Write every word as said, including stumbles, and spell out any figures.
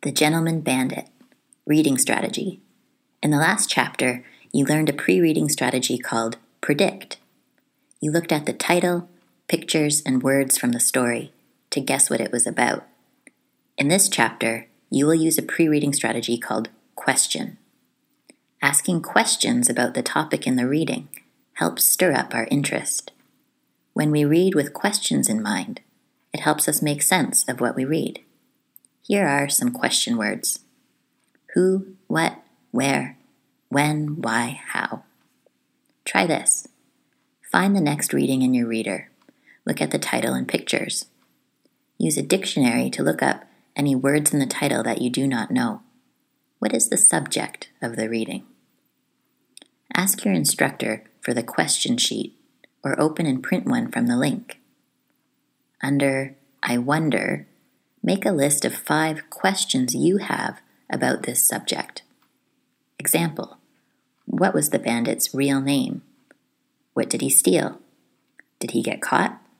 The Gentleman Bandit, Reading Strategy. In the last chapter, you learned a pre-reading strategy called Predict. You looked at the title, pictures, and words from the story to guess what it was about. In this chapter, you will use a pre-reading strategy called Question. Asking questions about the topic in the reading helps stir up our interest. When we read with questions in mind, it helps us make sense of what we read. Here are some question words. Who, what, where, when, why, how. Try this. Find the next reading in your reader. Look at the title and pictures. Use a dictionary to look up any words in the title that you do not know. What is the subject of the reading? Ask your instructor for the question sheet or open and print one from the link. Under I wonder, make a list of five questions you have about this subject. Example, what was the bandit's real name? What did he steal? Did he get caught?